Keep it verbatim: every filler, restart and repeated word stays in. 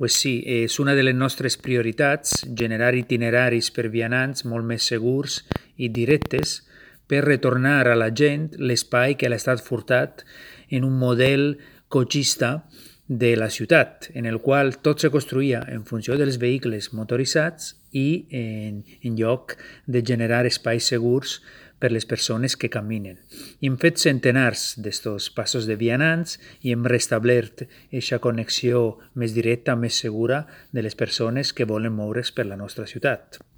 Pues sí, és una de les nostres prioritats generar itineraris per vianants molt més segurs i directes per retornar a la gent l'espai que l'ha estat furtat en un model coixista de la ciutat, en el qual tot se construïa en funció dels vehicles motoritzats i en, en lloc de generar espais segurs per les persones que caminen. I hem fet centenars d'estos passos de vianants i hem restablert aquesta connexió més directa, més segura de les persones que volen moure's per la nostra ciutat.